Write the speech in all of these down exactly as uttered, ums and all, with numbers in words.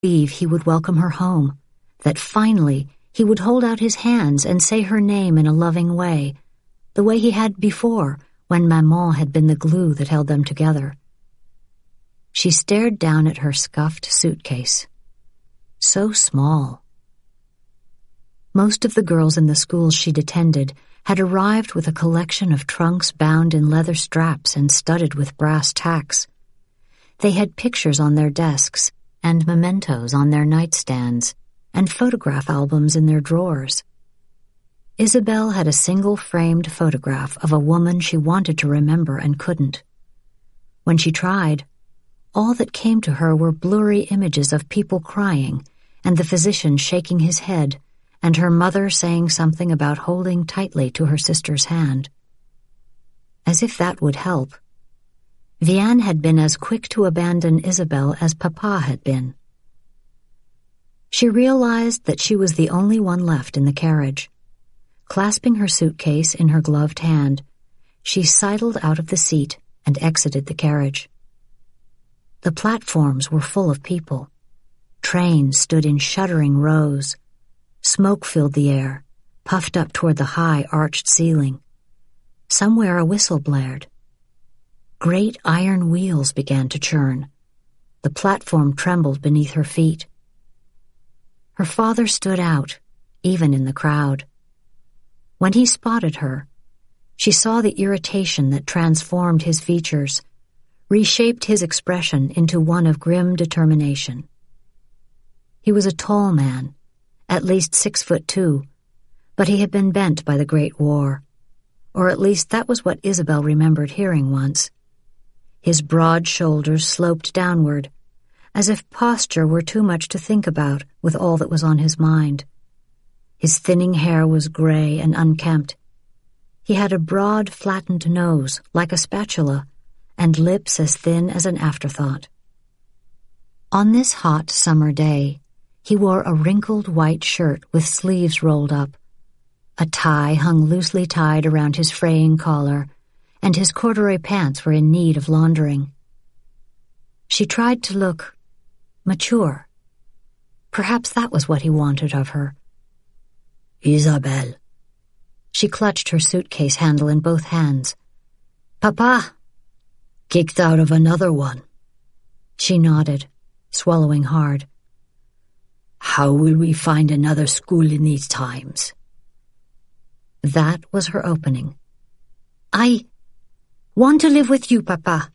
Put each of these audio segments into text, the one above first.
believe he would welcome her home, that finally he would hold out his hands and say her name in a loving way, the way he had before when Maman had been the glue that held them together. She stared down at her scuffed suitcase. So small. Most of the girls in the schools she'd attended had arrived with a collection of trunks bound in leather straps and studded with brass tacks. They had pictures on their desks and mementos on their nightstands and photograph albums in their drawers. Isabelle had a single framed photograph of a woman she wanted to remember and couldn't. When she tried, all that came to her were blurry images of people crying and the physician shaking his head and her mother saying something about holding tightly to her sister's hand. As if that would help. Vianne had been as quick to abandon Isabelle as Papa had been. She realized that she was the only one left in the carriage. Clasping her suitcase in her gloved hand, she sidled out of the seat and exited the carriage. The platforms were full of people. Trains stood in shuddering rows. Smoke filled the air, puffed up toward the high, arched ceiling. Somewhere a whistle blared. Great iron wheels began to churn. The platform trembled beneath her feet. Her father stood out, even in the crowd. When he spotted her, she saw the irritation that transformed his features, reshaped his expression into one of grim determination. He was a tall man, at least six foot two, but he had been bent by the Great War, or at least that was what Isabelle remembered hearing once. His broad shoulders sloped downward, as if posture were too much to think about with all that was on his mind. His thinning hair was gray and unkempt. He had a broad, flattened nose, like a spatula, and lips as thin as an afterthought. On this hot summer day, he wore a wrinkled white shirt with sleeves rolled up. A tie hung loosely tied around his fraying collar, and his corduroy pants were in need of laundering. She tried to look mature. Perhaps that was what he wanted of her. Isabelle. She clutched her suitcase handle in both hands. Papa! Kicked out of another one. She nodded, swallowing hard. How will we find another school in these times? That was her opening. I want to live with you, Papa.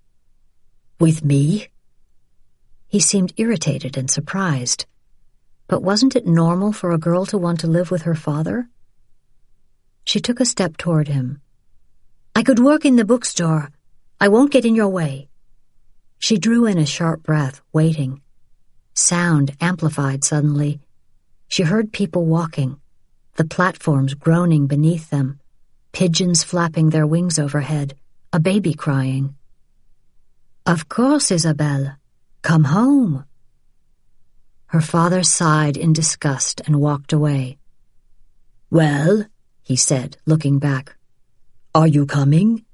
With me? He seemed irritated and surprised. But wasn't it normal for a girl to want to live with her father? She took a step toward him. I could work in the bookstore. I won't get in your way. She drew in a sharp breath, waiting. Sound amplified suddenly. She heard people walking, the platforms groaning beneath them, pigeons flapping their wings overhead, a baby crying. Of course, Isabelle. Come home. Her father sighed in disgust and walked away. Well, he said, looking back, are you coming?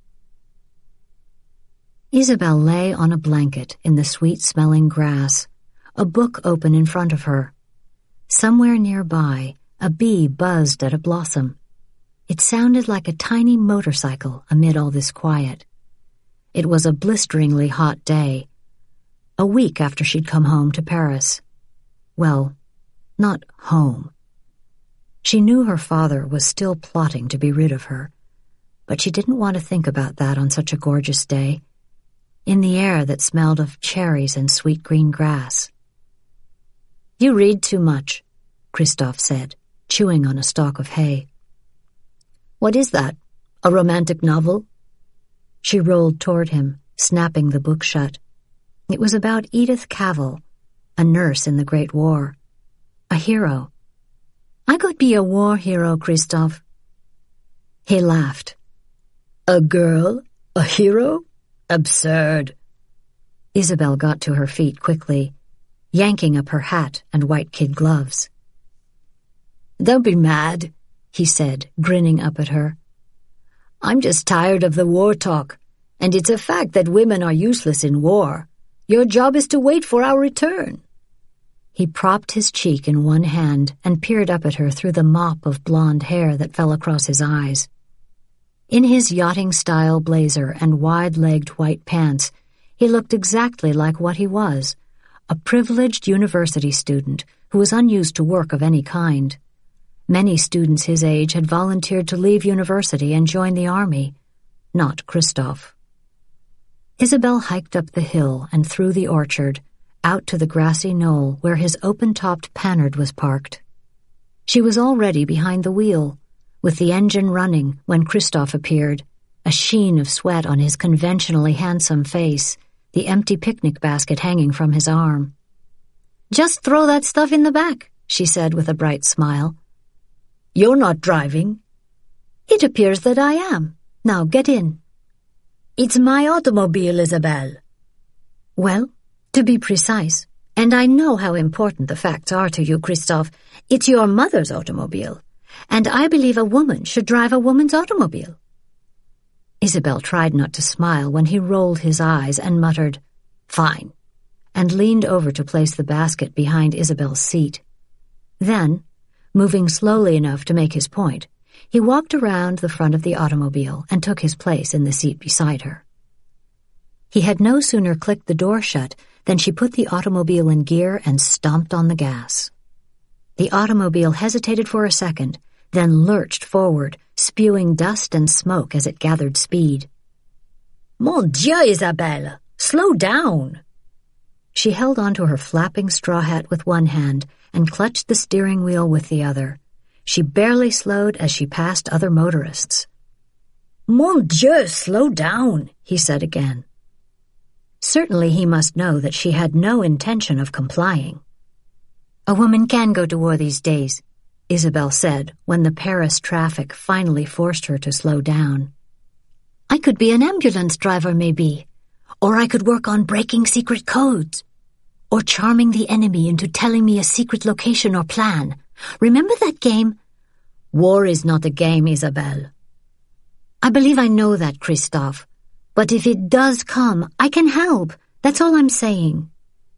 Isabelle lay on a blanket in the sweet-smelling grass, a book open in front of her. Somewhere nearby, a bee buzzed at a blossom. It sounded like a tiny motorcycle amid all this quiet. It was a blisteringly hot day, a week after she'd come home to Paris. Well, not home. She knew her father was still plotting to be rid of her, but she didn't want to think about that on such a gorgeous day, in the air that smelled of cherries and sweet green grass. You read too much, Christophe said, chewing on a stalk of hay. What is that? A romantic novel? She rolled toward him, snapping the book shut. It was about Edith Cavell, a nurse in the Great War. A hero. I could be a war hero, Christophe. He laughed. A girl? A hero? Absurd. Isabelle got to her feet quickly, yanking up her hat and white kid gloves. Don't be mad, he said, grinning up at her. I'm just tired of the war talk, and it's a fact that women are useless in war. Your job is to wait for our return. He propped his cheek in one hand and peered up at her through the mop of blonde hair that fell across his eyes. In his yachting-style blazer and wide-legged white pants, he looked exactly like what he was, a privileged university student who was unused to work of any kind. Many students his age had volunteered to leave university and join the army. Not Christophe. Isabel hiked up the hill and through the orchard, out to the grassy knoll where his open-topped Panhard was parked. She was already behind the wheel, with the engine running when Christophe appeared, a sheen of sweat on his conventionally handsome face, the empty picnic basket hanging from his arm. "Just throw that stuff in the back," she said with a bright smile. "You're not driving." "It appears that I am. Now get in." "It's my automobile, Isabelle." "Well, to be precise, and I know how important the facts are to you, Christophe, it's your mother's automobile, and I believe a woman should drive a woman's automobile." Isabel tried not to smile when he rolled his eyes and muttered, "Fine," and leaned over to place the basket behind Isabel's seat. Then, moving slowly enough to make his point, he walked around the front of the automobile and took his place in the seat beside her. He had no sooner clicked the door shut than she put the automobile in gear and stomped on the gas. The automobile hesitated for a second, then lurched forward, spewing dust and smoke as it gathered speed. "Mon Dieu, Isabelle! Slow down!" She held onto her flapping straw hat with one hand and clutched the steering wheel with the other. She barely slowed as she passed other motorists. "Mon Dieu, slow down," he said again. Certainly he must know that she had no intention of complying. "A woman can go to war these days," Isabel said when the Paris traffic finally forced her to slow down. "I could be an ambulance driver, maybe, or I could work on breaking secret codes, or charming the enemy into telling me a secret location or plan. Remember that game?" "War is not a game, Isabelle." "I believe I know that, Christophe. But if it does come, I can help. That's all I'm saying."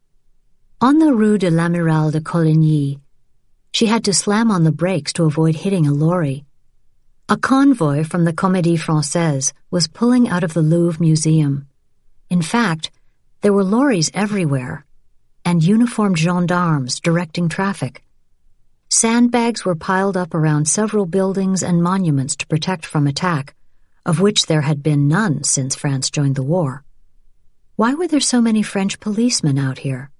On the Rue de l'Amiral de Coligny, she had to slam on the brakes to avoid hitting a lorry. A convoy from the Comédie Française was pulling out of the Louvre Museum. In fact, there were lorries everywhere, and uniformed gendarmes directing traffic. Sandbags were piled up around several buildings and monuments to protect from attack, of which there had been none since France joined the war. Why were there so many French policemen out here?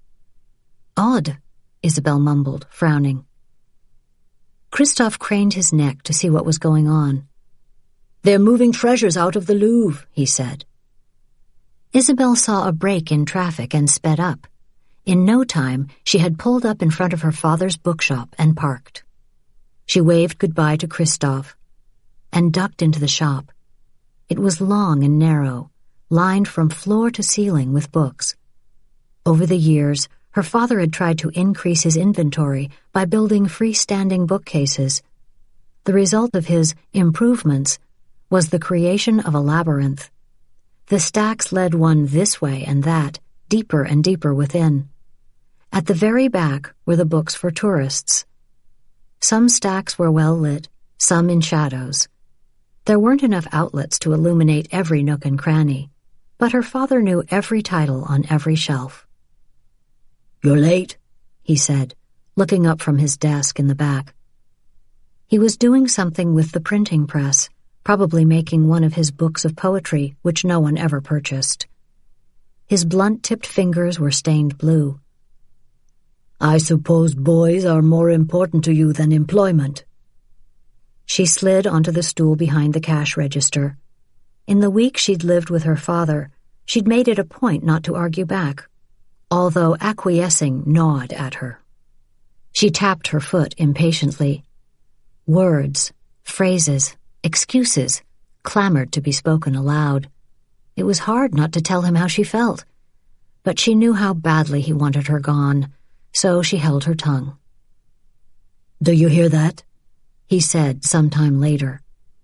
"Odd," Isabel mumbled, frowning. Christophe craned his neck to see what was going on. "They're moving treasures out of the Louvre," he said. Isabel saw a break in traffic and sped up. In no time, she had pulled up in front of her father's bookshop and parked. She waved goodbye to Christophe and ducked into the shop. It was long and narrow, lined from floor to ceiling with books. Over the years, her father had tried to increase his inventory by building freestanding bookcases. The result of his improvements was the creation of a labyrinth. The stacks led one this way and that, deeper and deeper within. At the very back were the books for tourists. Some stacks were well lit, some in shadows. There weren't enough outlets to illuminate every nook and cranny, but her father knew every title on every shelf. "You're late," he said, looking up from his desk in the back. He was doing something with the printing press, probably making one of his books of poetry, which no one ever purchased. His blunt-tipped fingers were stained blue. "I suppose boys are more important to you than employment." She slid onto the stool behind the cash register. In the week she'd lived with her father, she'd made it a point not to argue back, although acquiescing gnawed at her. She tapped her foot impatiently. Words, phrases, excuses clamored to be spoken aloud. It was hard not to tell him how she felt, but she knew how badly he wanted her gone, so she held her tongue. "Do you hear that?" he said some time later.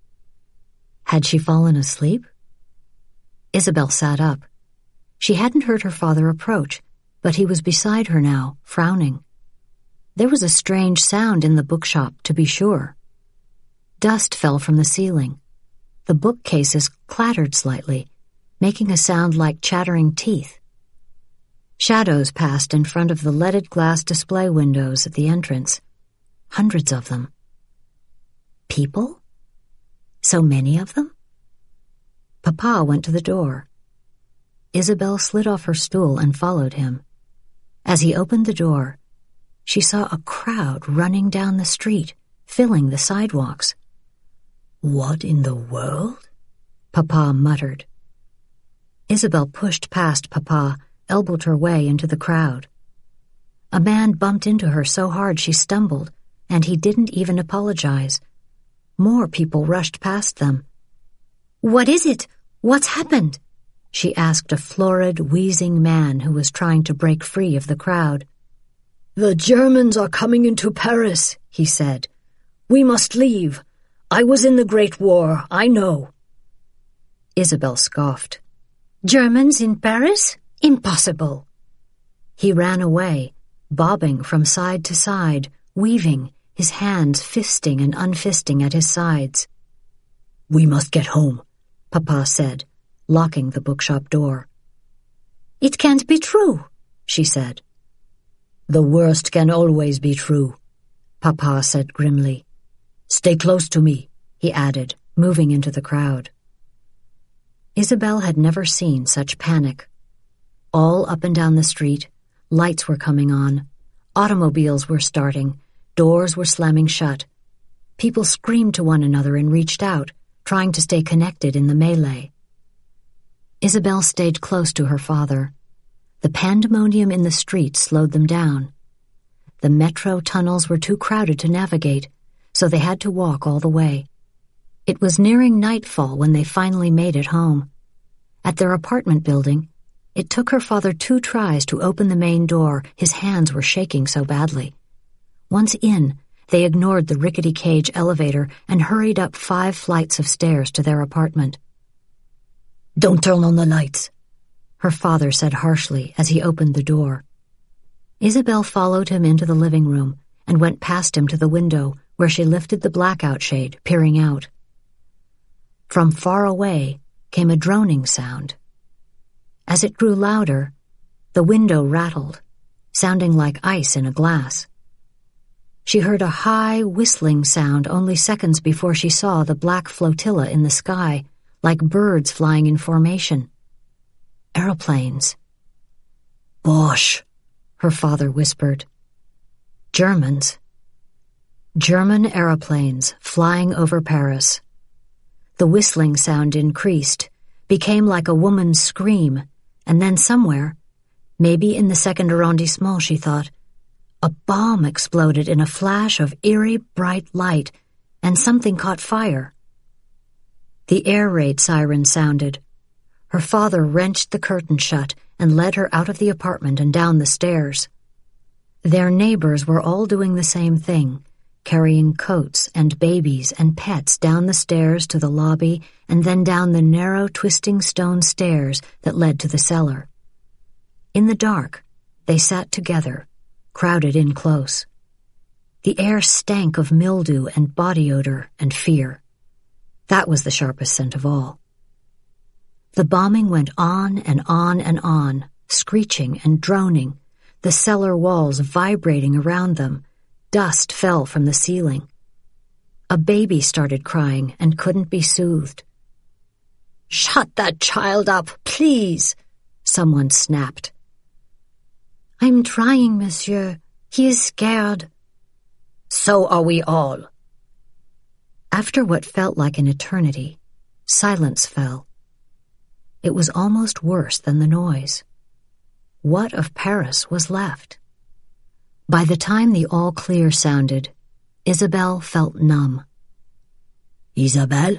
Had she fallen asleep? Isabel sat up. She hadn't heard her father approach, but he was beside her now, frowning. There was a strange sound in the bookshop, to be sure. Dust fell from the ceiling. The bookcases clattered slightly, making a sound like chattering teeth. Shadows passed in front of the leaded glass display windows at the entrance. Hundreds of them. People? So many of them? Papa went to the door. Isabel slid off her stool and followed him. As he opened the door, she saw a crowd running down the street, filling the sidewalks. "What in the world?" Papa muttered. Isabel pushed past Papa, elbowed her way into the crowd. A man bumped into her so hard she stumbled, and he didn't even apologize. More people rushed past them. "What is it? What's happened?" she asked a florid, wheezing man who was trying to break free of the crowd. "The Germans are coming into Paris," he said. "We must leave. I was in the Great War, I know." Isabel scoffed. "Germans in Paris? Impossible." He ran away, bobbing from side to side, weaving, his hands fisting and unfisting at his sides. "We must get home," Papa said, locking the bookshop door. "It can't be true," she said. "The worst can always be true," Papa said grimly. "Stay close to me," he added, moving into the crowd. Isabel had never seen such panic. All up and down the street, lights were coming on, automobiles were starting, doors were slamming shut. People screamed to one another and reached out, trying to stay connected in the melee. Isabel stayed close to her father. The pandemonium in the street slowed them down. The metro tunnels were too crowded to navigate, so they had to walk all the way. It was nearing nightfall when they finally made it home. At their apartment building, it took her father two tries to open the main door. His hands were shaking so badly. Once in, they ignored the rickety cage elevator and hurried up five flights of stairs to their apartment. "Don't turn on the lights," her father said harshly as he opened the door. Isabel followed him into the living room and went past him to the window, where she lifted the blackout shade, peering out. From far away came a droning sound. As it grew louder, the window rattled, sounding like ice in a glass. She heard a high, whistling sound only seconds before she saw the black flotilla in the sky, like birds flying in formation. Aeroplanes. "Bosch," her father whispered. Germans. German aeroplanes flying over Paris. The whistling sound increased, became like a woman's scream, and then somewhere, maybe in the second arrondissement, she thought, a bomb exploded in a flash of eerie, bright light, and something caught fire. The air raid siren sounded. Her father wrenched the curtain shut and led her out of the apartment and down the stairs. Their neighbors were all doing the same thing, carrying coats and babies and pets down the stairs to the lobby and then down the narrow, twisting stone stairs that led to the cellar. In the dark, they sat together, crowded in close. The air stank of mildew and body odor and fear. That was the sharpest scent of all. The bombing went on and on and on, screeching and droning, the cellar walls vibrating around them. Dust fell from the ceiling. A baby started crying and couldn't be soothed. "Shut that child up, please," someone snapped. "I'm trying, monsieur. He is scared." "So are we all." After what felt like an eternity, silence fell. It was almost worse than the noise. What of Paris was left? By the time the all-clear sounded, Isabel felt numb. "Isabel?"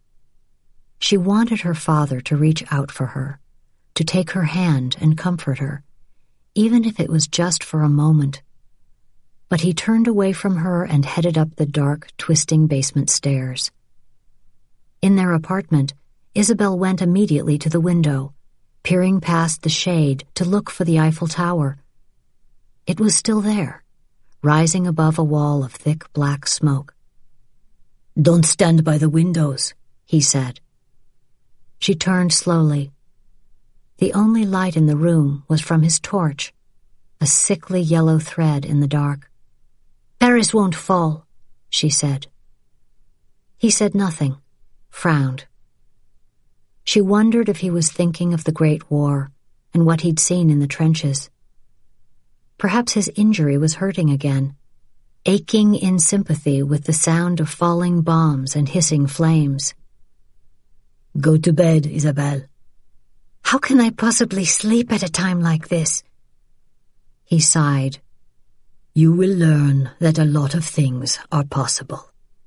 She wanted her father to reach out for her, to take her hand and comfort her, even if it was just for a moment. But he turned away from her and headed up the dark, twisting basement stairs. In their apartment, Isabel went immediately to the window, peering past the shade to look for the Eiffel Tower. It was still there, rising above a wall of thick black smoke. "Don't stand by the windows," he said. She turned slowly. The only light in the room was from his torch, a sickly yellow thread in the dark. "Paris won't fall," she said. He said nothing, frowned. She wondered if he was thinking of the Great War and what he'd seen in the trenches. Perhaps his injury was hurting again, aching in sympathy with the sound of falling bombs and hissing flames. "Go to bed, Isabelle." "How can I possibly sleep at a time like this?" He sighed. "You will learn that a lot of things are possible."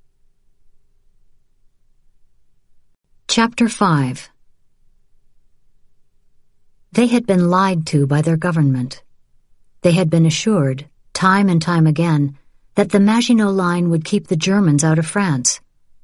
Chapter five. They had been lied to by their government. They had been assured, time and time again, that the Maginot Line would keep the Germans out of France.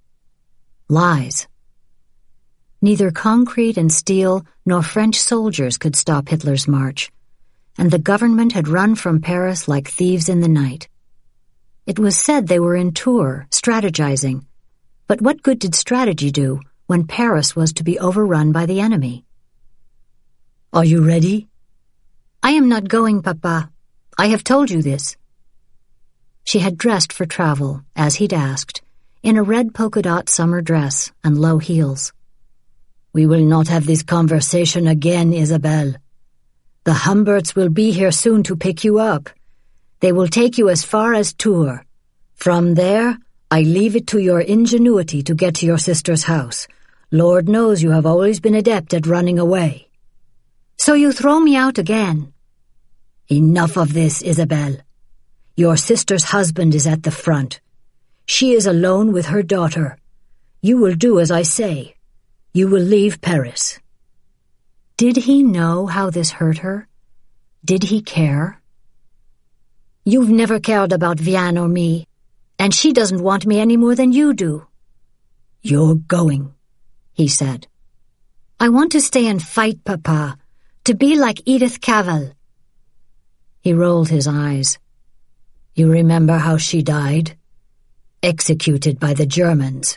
Lies. Neither concrete and steel nor French soldiers could stop Hitler's march, and the government had run from Paris like thieves in the night. It was said they were in Tours, strategizing, but what good did strategy do when Paris was to be overrun by the enemy? "Are you ready?" "I am not going, Papa. I have told you this." She had dressed for travel, as he'd asked, in a red polka-dot summer dress and low heels. "We will not have this conversation again, Isabelle. The Humberts will be here soon to pick you up. They will take you as far as Tours. From there, I leave it to your ingenuity to get to your sister's house. Lord knows you have always been adept at running away." "So you throw me out again?" "Enough of this, Isabelle. Your sister's husband is at the front. She is alone with her daughter. You will do as I say. You will leave Paris." Did he know how this hurt her? Did he care? "You've never cared about Vianne or me, and she doesn't want me any more than you do." "You're going," he said. "I want to stay and fight, Papa, to be like Edith Cavell." He rolled his eyes. "You remember how she died? Executed by the Germans."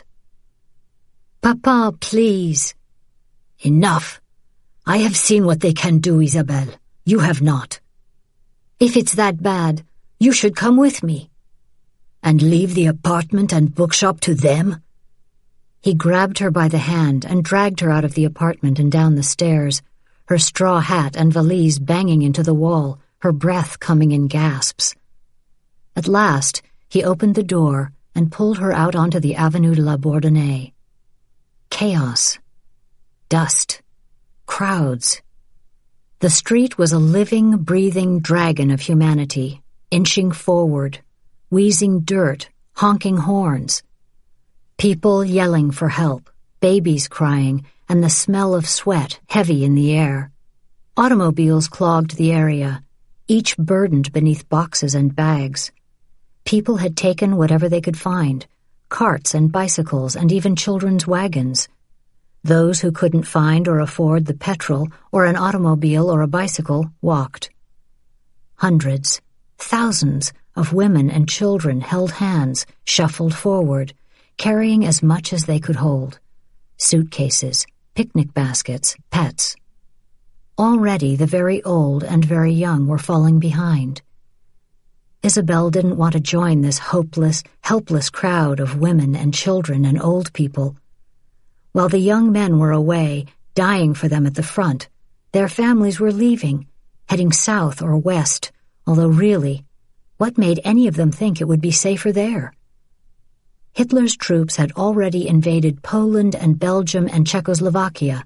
"Papa, please." "Enough. I have seen what they can do, Isabelle. You have not." "If it's that bad, you should come with me." "And leave the apartment and bookshop to them?" He grabbed her by the hand and dragged her out of the apartment and down the stairs, her straw hat and valise banging into the wall, her breath coming in gasps. At last, he opened the door and pulled her out onto the Avenue de la Bourdonnais. Chaos. Dust. Crowds. The street was a living, breathing dragon of humanity, inching forward, wheezing dirt, honking horns. People yelling for help, babies crying, and the smell of sweat heavy in the air. Automobiles clogged the area, each burdened beneath boxes and bags. People had taken whatever they could find, carts and bicycles and even children's wagons. Those who couldn't find or afford the petrol or an automobile or a bicycle walked. Hundreds, thousands of women and children held hands, shuffled forward, carrying as much as they could hold. Suitcases, picnic baskets, pets. Already the very old and very young were falling behind. Isabelle didn't want to join this hopeless, helpless crowd of women and children and old people. While the young men were away, dying for them at the front, their families were leaving, heading south or west, although really, what made any of them think it would be safer there? Hitler's troops had already invaded Poland and Belgium and Czechoslovakia.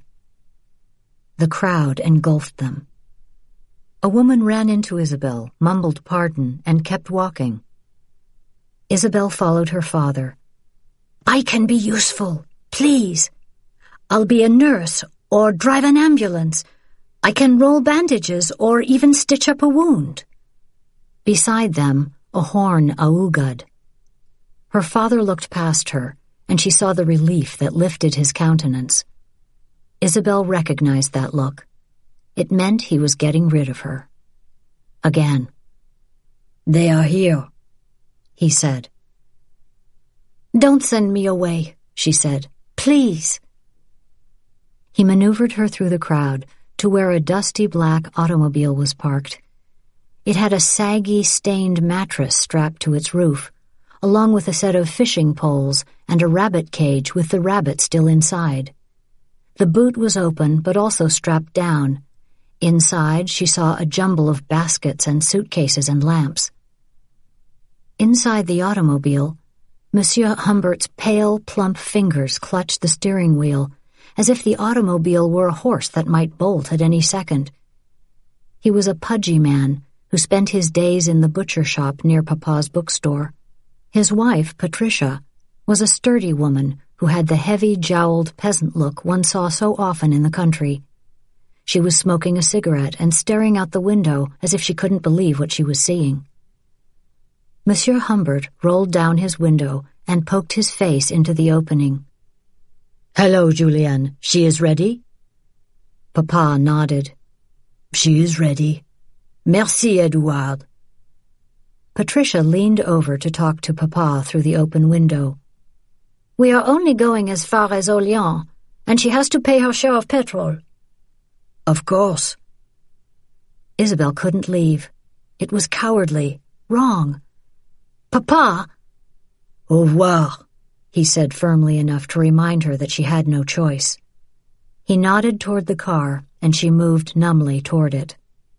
The crowd engulfed them. A woman ran into Isabelle, mumbled pardon, and kept walking. Isabelle followed her father. "I can be useful, please. I'll be a nurse or drive an ambulance. I can roll bandages or even stitch up a wound." Beside them, a horn aoughed. Her father looked past her, and she saw the relief that lifted his countenance. Isabelle recognized that look. It meant he was getting rid of her. Again. "They are here," he said. "Don't send me away," she said. "Please." He maneuvered her through the crowd to where a dusty black automobile was parked. It had a saggy, stained mattress strapped to its roof, along with a set of fishing poles and a rabbit cage with the rabbit still inside. The boot was open but also strapped down. Inside, she saw a jumble of baskets and suitcases and lamps. Inside the automobile, Monsieur Humbert's pale, plump fingers clutched the steering wheel, as if the automobile were a horse that might bolt at any second. He was a pudgy man who spent his days in the butcher shop near Papa's bookstore. His wife, Patricia, was a sturdy woman who had the heavy, jowled peasant look one saw so often in the country. She was smoking a cigarette and staring out the window as if she couldn't believe what she was seeing. Monsieur Humbert rolled down his window and poked his face into the opening. "Hello, Julienne. She is ready?" Papa nodded. "She is ready. Merci, Edouard." Patricia leaned over to talk to Papa through the open window. "We are only going as far as Orléans, and she has to pay her share of petrol." "Of course." Isabel couldn't leave. It was cowardly, wrong. "Papa!" "Au revoir," he said firmly enough to remind her that she had no choice. He nodded toward the car, and she moved numbly toward it.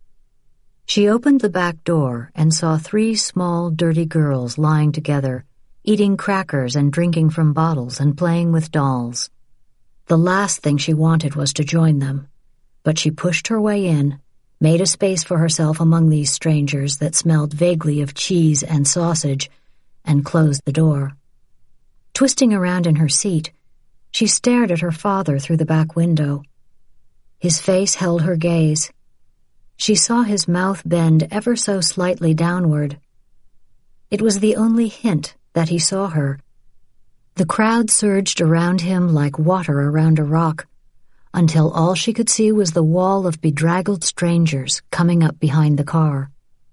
She opened the back door and saw three small, dirty girls lying together, eating crackers and drinking from bottles and playing with dolls. The last thing she wanted was to join them, but she pushed her way in, made a space for herself among these strangers that smelled vaguely of cheese and sausage, and closed the door. Twisting around in her seat, she stared at her father through the back window. His face held her gaze. She saw his mouth bend ever so slightly downward. It was the only hint that he saw her. The crowd surged around him like water around a rock, until all she could see was the wall of bedraggled strangers coming up behind the car.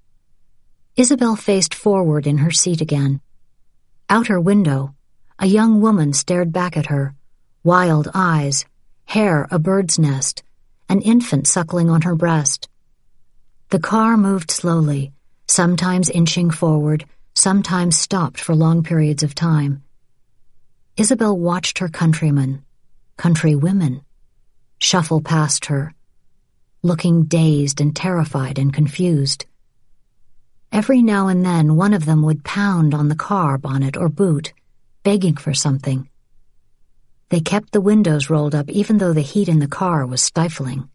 Isabel faced forward in her seat again. Out her window, a young woman stared back at her, wild eyes, hair a bird's nest, an infant suckling on her breast. The car moved slowly, sometimes inching forward, sometimes stopped for long periods of time. Isabel watched her countrymen, countrywomen, shuffle past her, looking dazed and terrified and confused. Every now and then one of them would pound on the car bonnet or boot, begging for something. They kept the windows rolled up even though the heat in the car was stifling.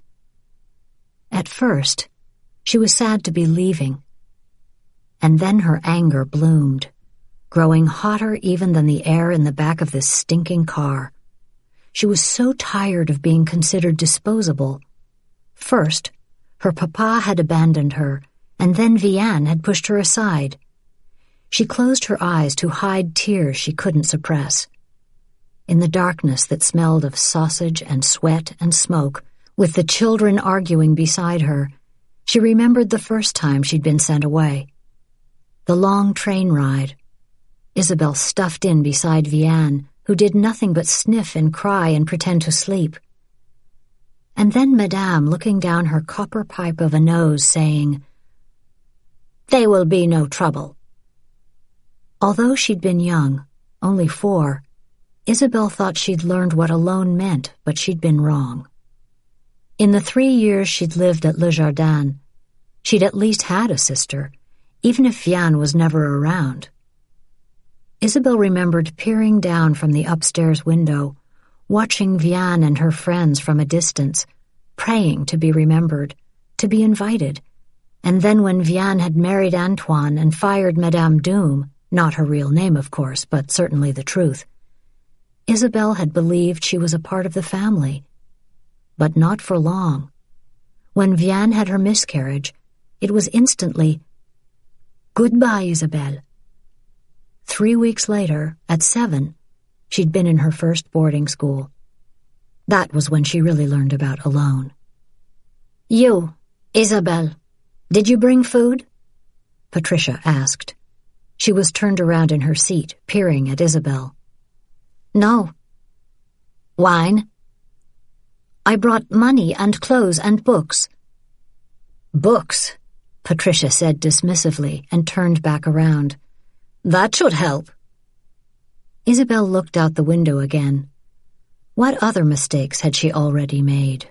At first, she was sad to be leaving, and then her anger bloomed, growing hotter even than the air in the back of this stinking car. She was so tired of being considered disposable. First, her papa had abandoned her, and then Vianne had pushed her aside. She closed her eyes to hide tears she couldn't suppress. In the darkness that smelled of sausage and sweat and smoke, with the children arguing beside her, she remembered the first time she'd been sent away. The long train ride. Isabel stuffed in beside Vianne, who did nothing but sniff and cry and pretend to sleep. And then Madame looking down her copper pipe of a nose, saying, "They will be no trouble." Although she'd been young, only four, Isabel thought she'd learned what alone meant, but she'd been wrong. In the three years she'd lived at Le Jardin, she'd at least had a sister, even if Vianne was never around. Isabel remembered peering down from the upstairs window, watching Vianne and her friends from a distance, praying to be remembered, to be invited. And then when Vianne had married Antoine and fired Madame Doom, not her real name, of course, but certainly the truth, Isabel had believed she was a part of the family. But not for long. When Vianne had her miscarriage, it was instantly, "Goodbye, Isabel." Three weeks later, at seven, she'd been in her first boarding school. That was when she really learned about alone. You, Isabelle, did you bring food? Patricia asked. She was turned around in her seat, peering at Isabelle. No. Wine? I brought money and clothes and books. Books, Patricia said dismissively and turned back around. That should help. Isabelle looked out the window again. What other mistakes had she already made?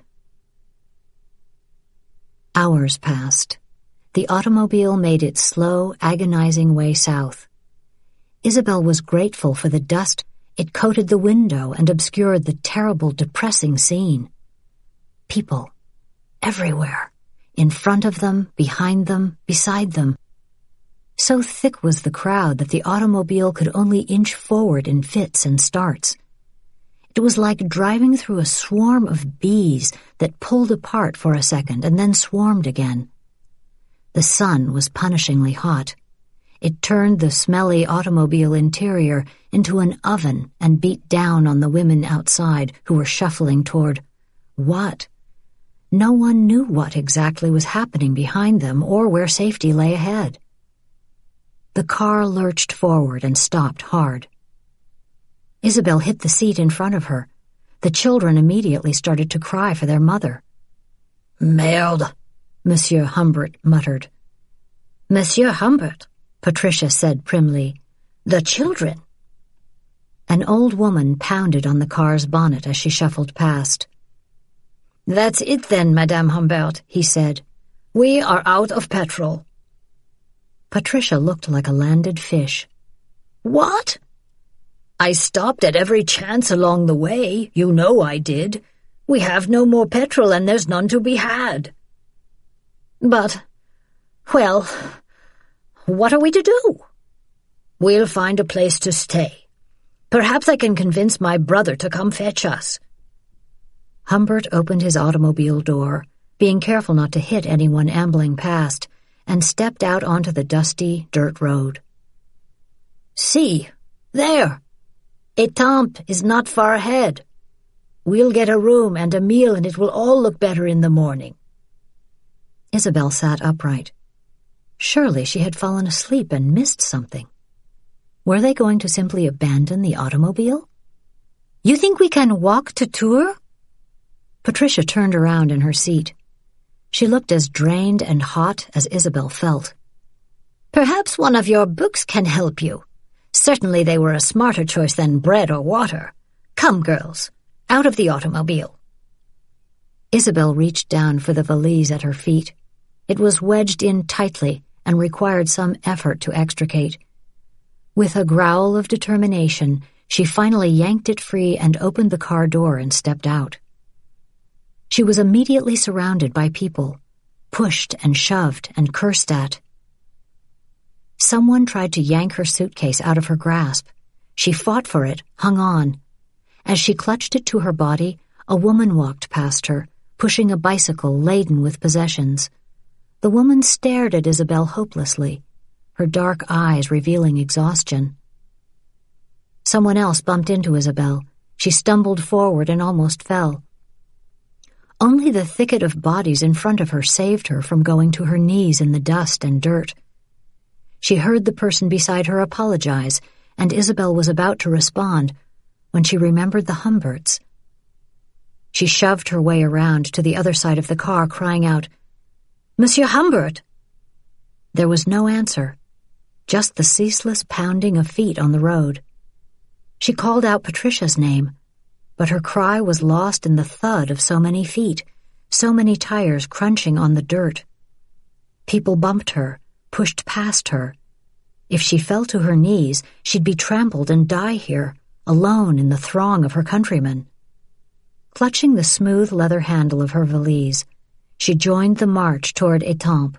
Hours passed. The automobile made its slow, agonizing way south. Isabelle was grateful for the dust. It coated the window and obscured the terrible, depressing scene. People. Everywhere. In front of them, behind them, beside them. So thick was the crowd that the automobile could only inch forward in fits and starts. It was like driving through a swarm of bees that pulled apart for a second and then swarmed again. The sun was punishingly hot. It turned the smelly automobile interior into an oven and beat down on the women outside who were shuffling toward what? No one knew what exactly was happening behind them or where safety lay ahead. The car lurched forward and stopped hard. Isabelle hit the seat in front of her. The children immediately started to cry for their mother. Merde, Monsieur Humbert muttered. Monsieur Humbert, Patricia said primly. The children. An old woman pounded on the car's bonnet as she shuffled past. That's it then, Madame Humbert, he said. We are out of petrol. Patricia looked like a landed fish. What? I stopped at every chance along the way, you know I did. We have no more petrol and there's none to be had. But, well, what are we to do? We'll find a place to stay. Perhaps I can convince my brother to come fetch us. Humbert opened his automobile door, being careful not to hit anyone ambling past, and stepped out onto the dusty dirt road. See, there. Étampes is not far ahead. We'll get a room and a meal and it will all look better in the morning. Isabelle sat upright. Surely she had fallen asleep and missed something. Were they going to simply abandon the automobile? You think we can walk to Tours? Patricia turned around in her seat. She looked as drained and hot as Isabelle felt. Perhaps one of your books can help you. Certainly they were a smarter choice than bread or water. Come, girls, out of the automobile. Isabelle reached down for the valise at her feet. It was wedged in tightly and required some effort to extricate. With a growl of determination, she finally yanked it free and opened the car door and stepped out. She was immediately surrounded by people, pushed and shoved and cursed at. Someone tried to yank her suitcase out of her grasp. She fought for it, hung on. As she clutched it to her body, a woman walked past her, pushing a bicycle laden with possessions. The woman stared at Isabelle hopelessly, her dark eyes revealing exhaustion. Someone else bumped into Isabelle. She stumbled forward and almost fell. Only the thicket of bodies in front of her saved her from going to her knees in the dust and dirt. She heard the person beside her apologize, and Isabelle was about to respond when she remembered the Humberts. She shoved her way around to the other side of the car, crying out, Monsieur Humbert! There was no answer, just the ceaseless pounding of feet on the road. She called out Patricia's name, but her cry was lost in the thud of so many feet, so many tires crunching on the dirt. People bumped her, pushed past her. If she fell to her knees, she'd be trampled and die here, alone in the throng of her countrymen. Clutching the smooth leather handle of her valise, she joined the march toward Étampes.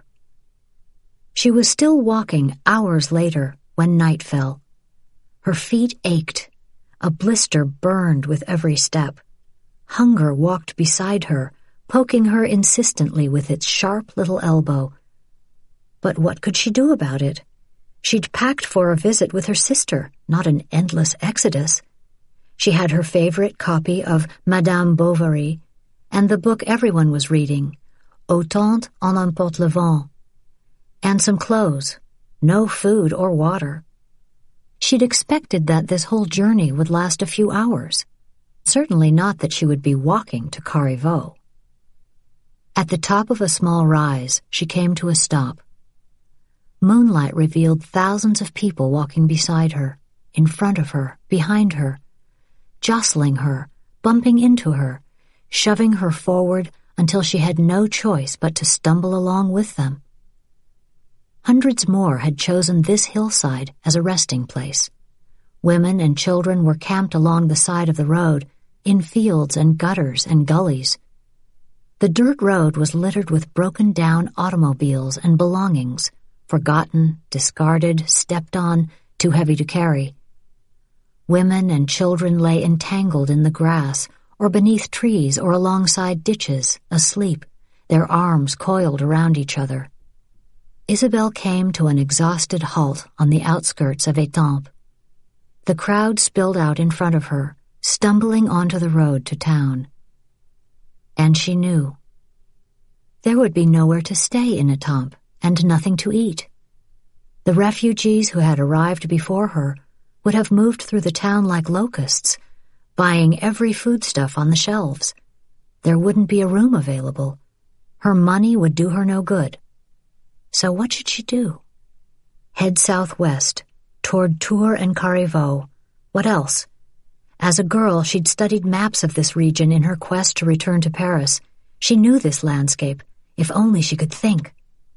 She was still walking hours later when night fell. Her feet ached. A blister burned with every step. Hunger walked beside her, poking her insistently with its sharp little elbow. But what could she do about it? She'd packed for a visit with her sister, not an endless exodus. She had her favorite copy of Madame Bovary, and the book everyone was reading, autant en emporte le vent, and some clothes, no food or water. She'd expected that this whole journey would last a few hours, certainly not that she would be walking to Carriveau. At the top of a small rise, she came to a stop. Moonlight revealed thousands of people walking beside her, in front of her, behind her, jostling her, bumping into her, shoving her forward until she had no choice but to stumble along with them. Hundreds more had chosen this hillside as a resting place. Women and children were camped along the side of the road, in fields and gutters and gullies. The dirt road was littered with broken-down automobiles and belongings, forgotten, discarded, stepped on, too heavy to carry. Women and children lay entangled in the grass or beneath trees or alongside ditches, asleep, their arms coiled around each other. Isabelle came to an exhausted halt on the outskirts of Étampes. The crowd spilled out in front of her, stumbling onto the road to town. And she knew. There would be nowhere to stay in Étampes and nothing to eat. The refugees who had arrived before her would have moved through the town like locusts, buying every foodstuff on the shelves. There wouldn't be a room available. Her money would do her no good. So what should she do? Head southwest, toward Tours and Carriveau. What else? As a girl, she'd studied maps of this region in her quest to return to Paris. She knew this landscape, if only she could think.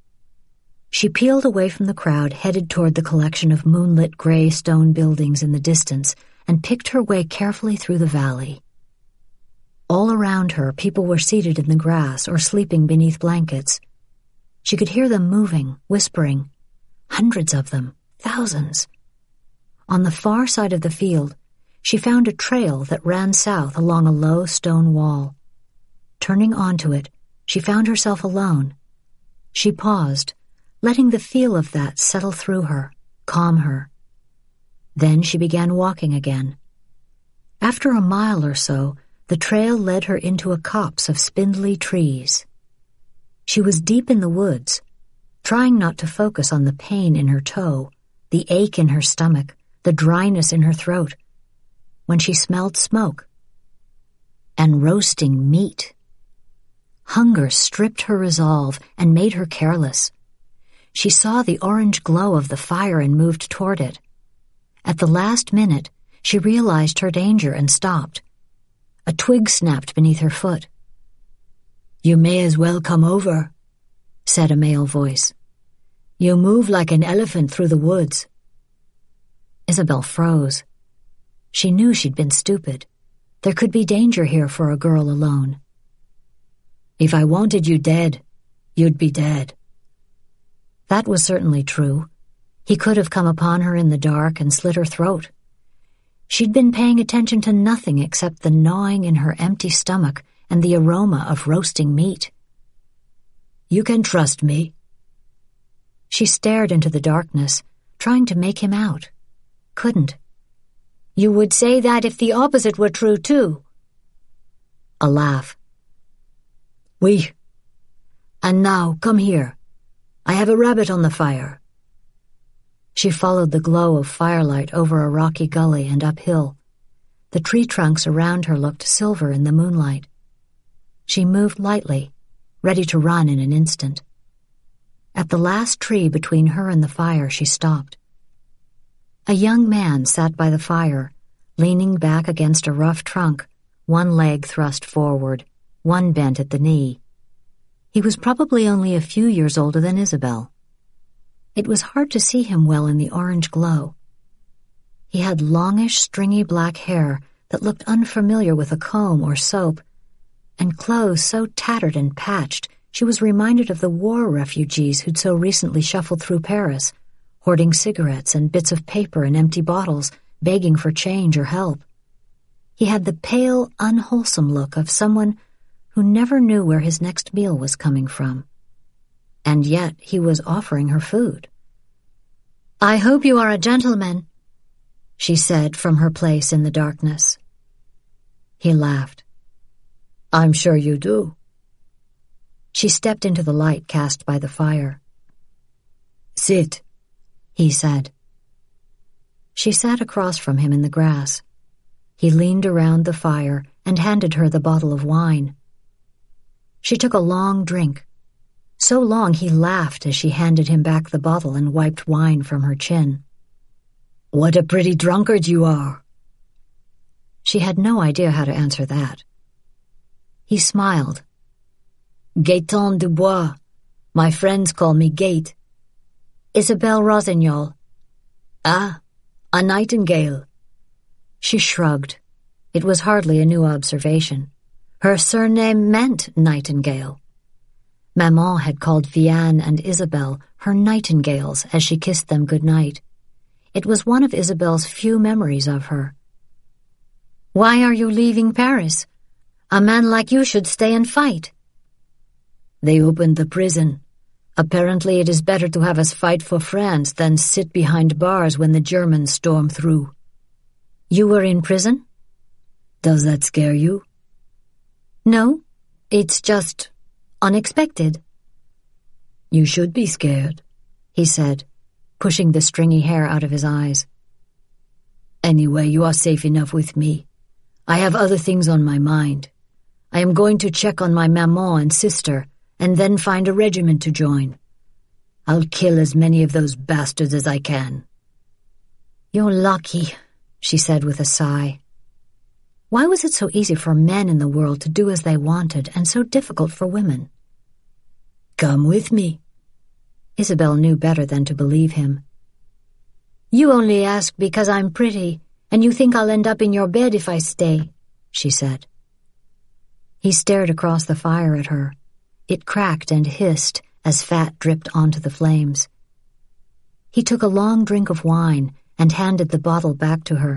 She peeled away from the crowd, headed toward the collection of moonlit gray stone buildings in the distance, and picked her way carefully through the valley. All around her, people were seated in the grass or sleeping beneath blankets. She could hear them moving, whispering. Hundreds of them, thousands. On the far side of the field, she found a trail that ran south along a low stone wall. Turning onto it, she found herself alone. She paused, letting the feel of that settle through her, calm her. Then she began walking again. After a mile or so, the trail led her into a copse of spindly trees. She was deep in the woods, trying not to focus on the pain in her toe, the ache in her stomach, the dryness in her throat, when she smelled smoke and roasting meat. Hunger stripped her resolve and made her careless. She saw the orange glow of the fire and moved toward it. At the last minute, she realized her danger and stopped. A twig snapped beneath her foot. "You may as well come over," said a male voice. "You move like an elephant through the woods." Isabelle froze. She knew she'd been stupid. There could be danger here for a girl alone. "If I wanted you dead, you'd be dead." That was certainly true. He could have come upon her in the dark and slit her throat. She'd been paying attention to nothing except the gnawing in her empty stomach and the aroma of roasting meat. "You can trust me." She stared into the darkness, trying to make him out. Couldn't. "You would say that if the opposite were true, too." A laugh. "Oui. And now, come here. I have a rabbit on the fire." She followed the glow of firelight over a rocky gully and uphill. The tree trunks around her looked silver in the moonlight. She moved lightly, ready to run in an instant. At the last tree between her and the fire, she stopped. A young man sat by the fire, leaning back against a rough trunk, one leg thrust forward, one bent at the knee. He was probably only a few years older than Isabelle. It was hard to see him well in the orange glow. He had longish, stringy black hair that looked unfamiliar with a comb or soap, and clothes so tattered and patched she was reminded of the war refugees who'd so recently shuffled through Paris, hoarding cigarettes and bits of paper and empty bottles, begging for change or help. He had the pale, unwholesome look of someone who never knew where his next meal was coming from. And yet he was offering her food. "I hope you are a gentleman," she said from her place in the darkness. He laughed. "I'm sure you do." She stepped into the light cast by the fire. "Sit," he said. She sat across from him in the grass. He leaned around the fire and handed her the bottle of wine. She took a long drink, so long he laughed as she handed him back the bottle and wiped wine from her chin. "What a pretty drunkard you are." She had no idea how to answer that. He smiled. "Gaëtan Dubois. My friends call me Gate." "Isabelle Rossignol." "Ah, a nightingale." She shrugged. It was hardly a new observation. Her surname meant nightingale. Maman had called Vianne and Isabelle her nightingales as she kissed them good night. It was one of Isabelle's few memories of her. "Why are you leaving Paris? A man like you should stay and fight." "They opened the prison. Apparently it is better to have us fight for France than sit behind bars when the Germans storm through." "You were in prison?" "Does that scare you?" "No, it's just unexpected." "You should be scared," he said, pushing the stringy hair out of his eyes. "Anyway, you are safe enough with me. I have other things on my mind. I am going to check on my maman and sister, and then find a regiment to join. I'll kill as many of those bastards as I can." "You're lucky," she said with a sigh. Why was it so easy for men in the world to do as they wanted and so difficult for women? "Come with me." Isabelle knew better than to believe him. "You only ask because I'm pretty, and you think I'll end up in your bed if I stay," she said. He stared across the fire at her. It cracked and hissed as fat dripped onto the flames. He took a long drink of wine and handed the bottle back to her.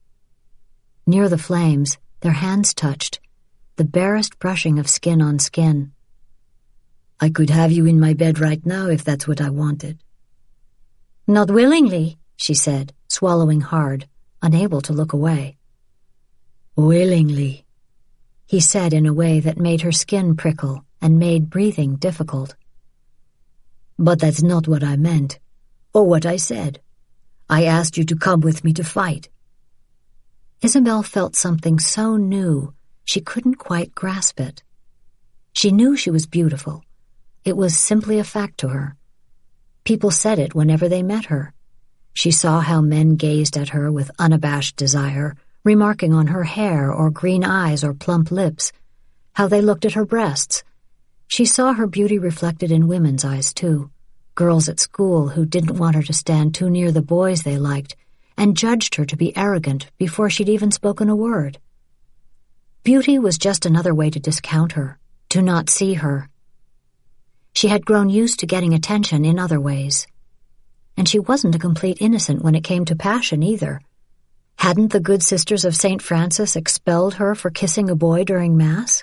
Near the flames, their hands touched, the barest brushing of skin on skin. "I could have you in my bed right now if that's what I wanted." "Not willingly," she said, swallowing hard, unable to look away. "Willingly," he said in a way that made her skin prickle and made breathing difficult. "But that's not what I meant, or what I said. I asked you to come with me to fight." Isabelle felt something so new she couldn't quite grasp it. She knew she was beautiful. It was simply a fact to her. People said it whenever they met her. She saw how men gazed at her with unabashed desire, remarking on her hair or green eyes or plump lips, how they looked at her breasts. She saw her beauty reflected in women's eyes, too, girls at school who didn't want her to stand too near the boys they liked and judged her to be arrogant before she'd even spoken a word. Beauty was just another way to discount her, to not see her. She had grown used to getting attention in other ways. And she wasn't a complete innocent when it came to passion either. Hadn't the good sisters of Saint Francis expelled her for kissing a boy during Mass?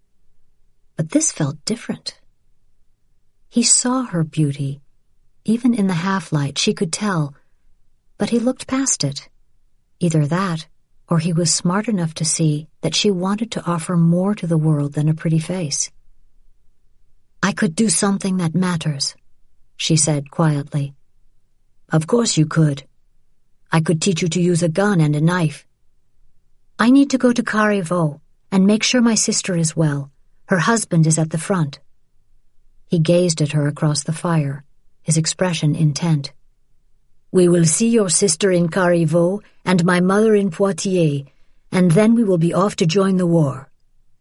But this felt different. He saw her beauty. Even in the half-light she could tell, but he looked past it. Either that, or he was smart enough to see that she wanted to offer more to the world than a pretty face. "I could do something that matters," she said quietly. "Of course you could. I could teach you to use a gun and a knife." "I need to go to Carrivaux and make sure my sister is well. Her husband is at the front." He gazed at her across the fire, his expression intent. "We will see your sister in Carrivaux and my mother in Poitiers, and then we will be off to join the war."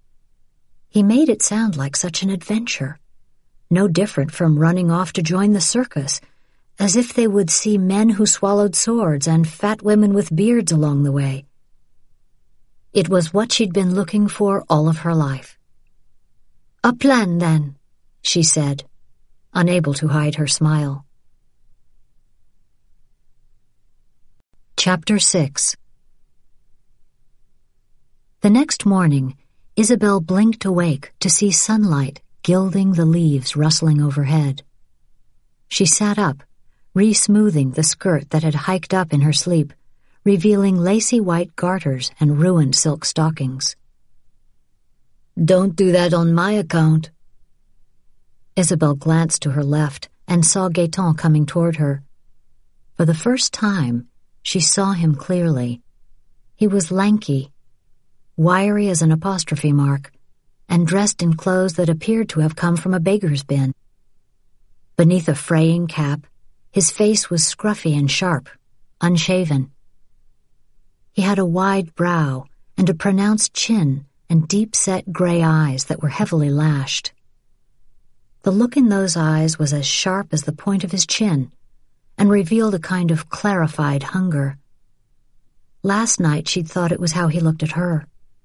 He made it sound like such an adventure, no different from running off to join the circus, as if they would see men who swallowed swords and fat women with beards along the way. It was what she'd been looking for all of her life. "A plan, then," she said, unable to hide her smile. Chapter six. The next morning, Isabelle blinked awake to see sunlight gilding the leaves rustling overhead. She sat up, re-smoothing the skirt that had hiked up in her sleep, revealing lacy white garters and ruined silk stockings. "Don't do that on my account." Isabelle glanced to her left and saw Gaëtan coming toward her. For the first time, she saw him clearly. He was lanky, wiry as an apostrophe mark, and dressed in clothes that appeared to have come from a baker's bin. Beneath a fraying cap, his face was scruffy and sharp, unshaven. He had a wide brow and a pronounced chin and deep-set gray eyes that were heavily lashed. The look in those eyes was as sharp as the point of his chin and revealed a kind of clarified hunger. Last night she'd thought it was how he looked at her.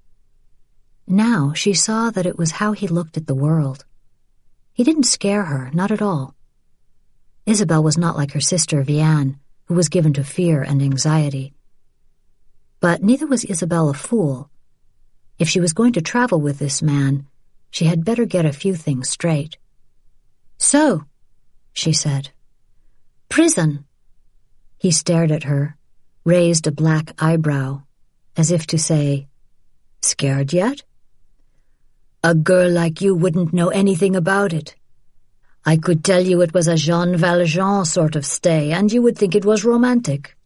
Now she saw that it was how he looked at the world. He didn't scare her, not at all. Isabelle was not like her sister Vianne, who was given to fear and anxiety. But neither was Isabelle a fool. If she was going to travel with this man, she had better get a few things straight. "So," she said. "Prison." He stared at her, raised a black eyebrow, as if to say, "Scared yet?" "A girl like you wouldn't know anything about it. I could tell you it was a Jean Valjean sort of stay, and you would think it was romantic."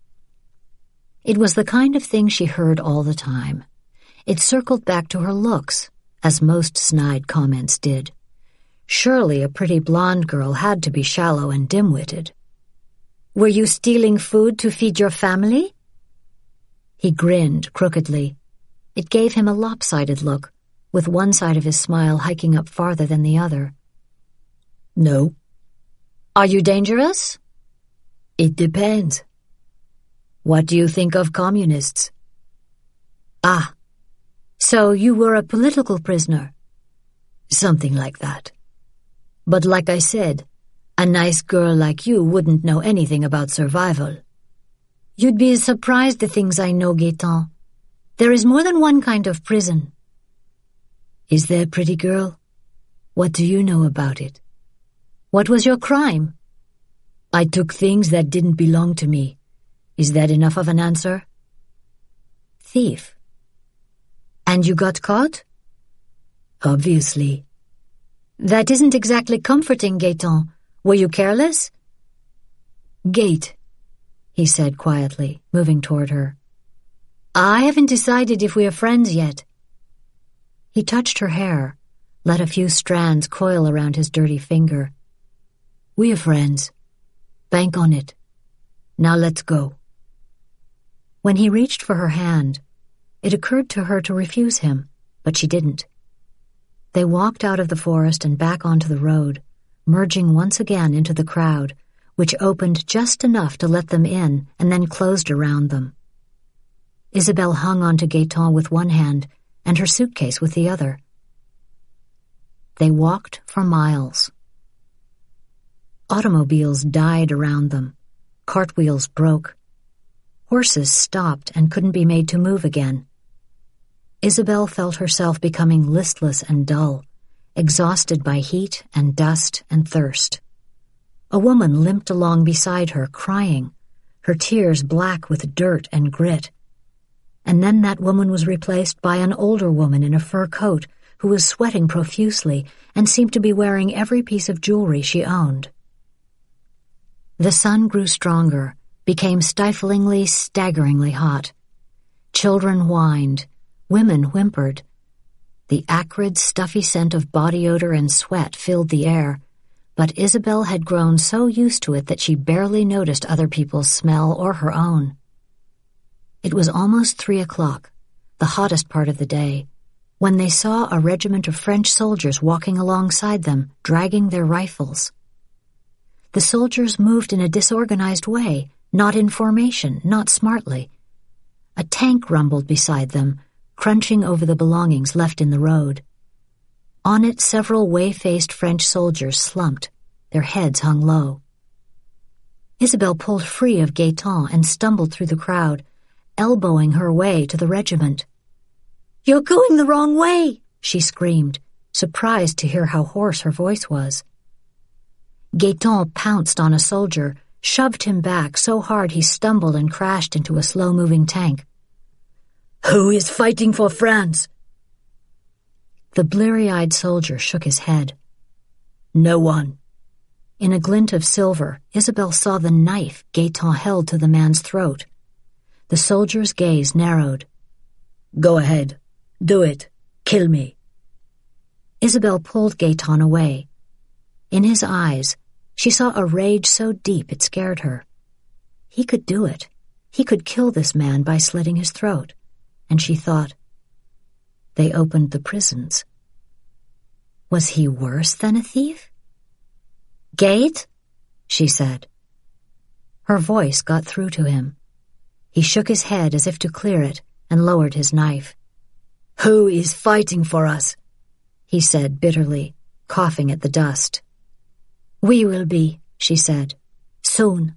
It was the kind of thing she heard all the time. It circled back to her looks, as most snide comments did. Surely a pretty blonde girl had to be shallow and dim-witted. "Were you stealing food to feed your family?" He grinned crookedly. It gave him a lopsided look, with one side of his smile hiking up farther than the other. "No." "Are you dangerous?" "It depends." "What do you think of communists?" "Ah, so you were a political prisoner?" "Something like that. But like I said, a nice girl like you wouldn't know anything about survival." "You'd be surprised the things I know, Gaëtan. There is more than one kind of prison." "Is there, pretty girl? What do you know about it?" "What was your crime?" "I took things that didn't belong to me. Is that enough of an answer?" "Thief." "And you got caught?" "Obviously." "That isn't exactly comforting, Gaëtan. Were you careless?" "Gate," he said quietly, moving toward her. "I haven't decided if we are friends yet." He touched her hair, let a few strands coil around his dirty finger. "We are friends. Bank on it. Now let's go." When he reached for her hand, it occurred to her to refuse him, but she didn't. They walked out of the forest and back onto the road, merging once again into the crowd, which opened just enough to let them in and then closed around them. Isabelle hung onto Gaëtan with one hand and her suitcase with the other. They walked for miles. Automobiles died around them. Cartwheels broke. Horses stopped and couldn't be made to move again. Isabelle felt herself becoming listless and dull, exhausted by heat and dust and thirst. A woman limped along beside her, crying, her tears black with dirt and grit. And then that woman was replaced by an older woman in a fur coat who was sweating profusely and seemed to be wearing every piece of jewelry she owned. The sun grew stronger, became stiflingly, staggeringly hot. Children whined. Women whimpered. The acrid, stuffy scent of body odor and sweat filled the air, but Isabelle had grown so used to it that she barely noticed other people's smell or her own. It was almost three o'clock, the hottest part of the day, when they saw a regiment of French soldiers walking alongside them, dragging their rifles. The soldiers moved in a disorganized way, not in formation, not smartly. A tank rumbled beside them, crunching over the belongings left in the road. On it, several way-faced French soldiers slumped. Their heads hung low. Isabelle pulled free of Gaëtan and stumbled through the crowd, elbowing her way to the regiment. "You're going the wrong way," she screamed, surprised to hear how hoarse her voice was. Gaëtan pounced on a soldier, shoved him back so hard he stumbled and crashed into a slow-moving tank. "Who is fighting for France?" The bleary-eyed soldier shook his head. No one." In a glint of silver, Isabel saw the knife Gaetan held to the man's throat. The soldier's gaze narrowed. "Go ahead. Do it. Kill me." Isabel pulled Gaetan away. In his eyes, she saw a rage so deep it scared her. He could do it. He could kill this man by slitting his throat. And she thought, they opened the prisons. Was he worse than a thief? "Gate?" she said. Her voice got through to him. He shook his head as if to clear it and lowered his knife. "Who is fighting for us?" he said bitterly, coughing at the dust. "We will be," she said. "Soon."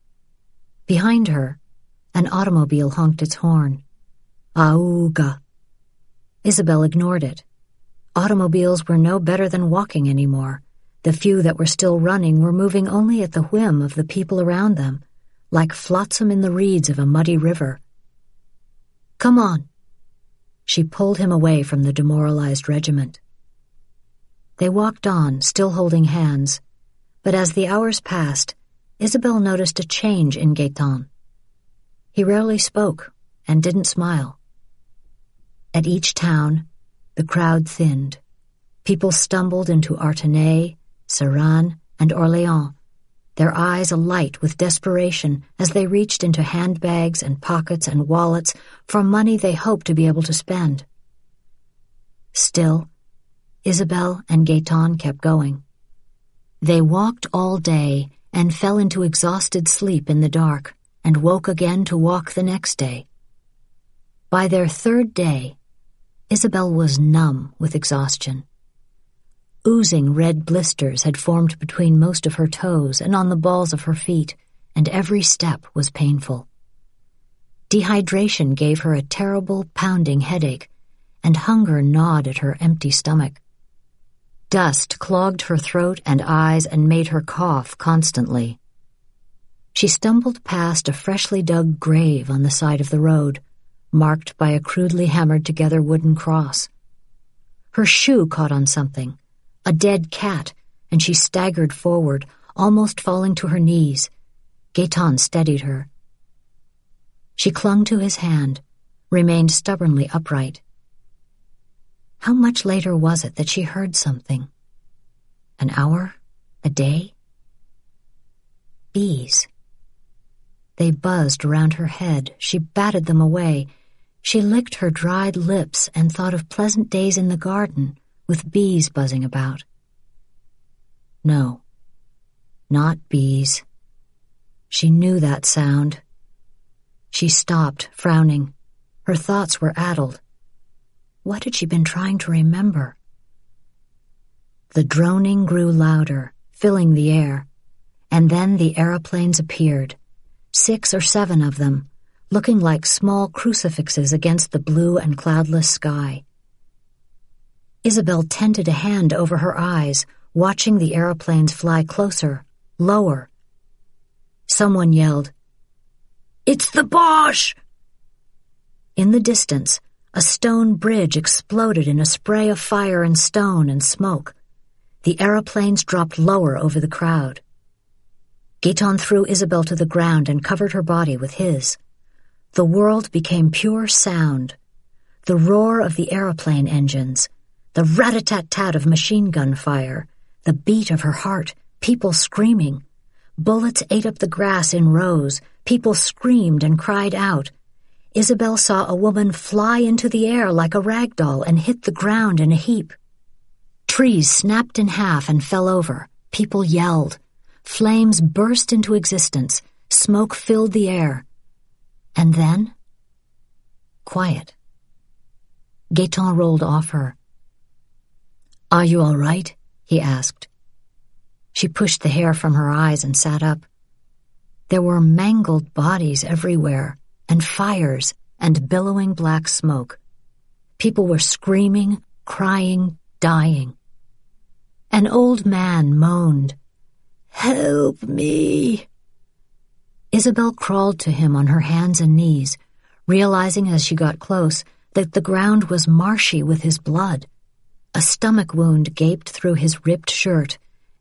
Behind her, an automobile honked its horn. Auga. Isabel ignored it. Automobiles were no better than walking anymore. The few that were still running were moving only at the whim of the people around them, like flotsam in the reeds of a muddy river. "Come on." She pulled him away from the demoralized regiment. They walked on, still holding hands, but as the hours passed, Isabel noticed a change in Gaetan. He rarely spoke and didn't smile. At each town, the crowd thinned. People stumbled into Artenay, Seran, and Orléans, their eyes alight with desperation as they reached into handbags and pockets and wallets for money they hoped to be able to spend. Still, Isabel and Gaetan kept going. They walked all day and fell into exhausted sleep in the dark and woke again to walk the next day. By their third day, Isabel was numb with exhaustion. Oozing red blisters had formed between most of her toes and on the balls of her feet, and every step was painful. Dehydration gave her a terrible, pounding headache, and hunger gnawed at her empty stomach. Dust clogged her throat and eyes and made her cough constantly. She stumbled past a freshly dug grave on the side of the road, marked by a crudely hammered-together wooden cross. Her shoe caught on something, a dead cat, and she staggered forward, almost falling to her knees. Gaetan steadied her. She clung to his hand, remained stubbornly upright. How much later was it that she heard something? An hour? A day? Bees. They buzzed around her head. She batted them away. She licked her dried lips and thought of pleasant days in the garden with bees buzzing about. No, not bees. She knew that sound. She stopped, frowning. Her thoughts were addled. What had she been trying to remember? The droning grew louder, filling the air, and then the aeroplanes appeared, six or seven of them, looking like small crucifixes against the blue and cloudless sky. Isabel tented a hand over her eyes, watching the aeroplanes fly closer, lower. Someone yelled, "It's the Boche!" In the distance, a stone bridge exploded in a spray of fire and stone and smoke. The aeroplanes dropped lower over the crowd. Gaetan threw Isabel to the ground and covered her body with his. The world became pure sound. The roar of the aeroplane engines, the rat-a-tat-tat of machine gun fire, the beat of her heart, people screaming. Bullets ate up the grass in rows. People screamed and cried out. Isabel saw a woman fly into the air like a rag doll and hit the ground in a heap. Trees snapped in half and fell over. People yelled. Flames burst into existence. Smoke filled the air. And then, quiet. Gaetan rolled off her. "Are you all right?" he asked. She pushed the hair from her eyes and sat up. There were mangled bodies everywhere, and fires, and billowing black smoke. People were screaming, crying, dying. An old man moaned, "Help me!" Isabel crawled to him on her hands and knees, realizing as she got close that the ground was marshy with his blood. A stomach wound gaped through his ripped shirt,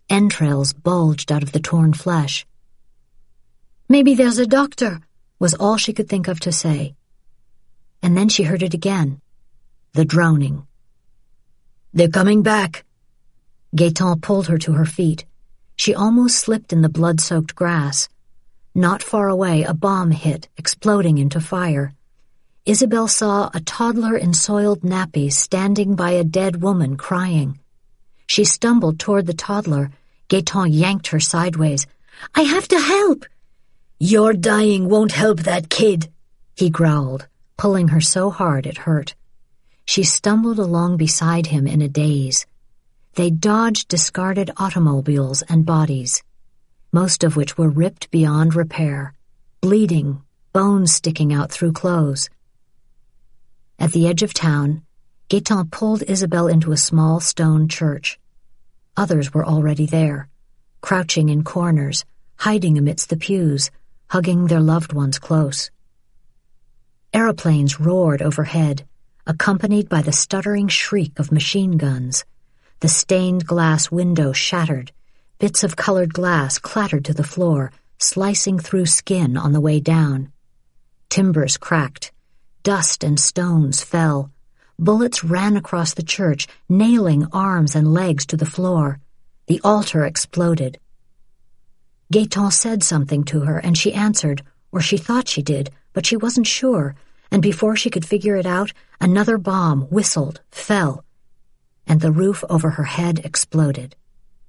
Entrails bulged out of the torn flesh. "Maybe there's a doctor," was all she could think of to say. And then she heard it again, the droning. "They're coming back." Gaëtan pulled her to her feet. She almost slipped in the blood-soaked grass. Not far away, a bomb hit, exploding into fire. Isabelle saw a toddler in soiled nappies standing by a dead woman crying. She stumbled toward the toddler. Gaëtan yanked her sideways. "I have to help!" "Your dying won't help that kid," he growled, pulling her so hard it hurt. She stumbled along beside him in a daze. They dodged discarded automobiles and bodies, most of which were ripped beyond repair, bleeding, bones sticking out through clothes. At the edge of town, Gaëtan pulled Isabelle into a small stone church. Others were already there, crouching in corners, hiding amidst the pews, hugging their loved ones close. Aeroplanes roared overhead, accompanied by the stuttering shriek of machine guns. The stained glass window shattered. Bits of colored glass clattered to the floor, slicing through skin on the way down. Timbers cracked. Dust and stones fell. Bullets ran across the church, nailing arms and legs to the floor. The altar exploded. Gaëtan said something to her, and she answered, or she thought she did, but she wasn't sure, and before she could figure it out, another bomb whistled, fell, and the roof over her head exploded.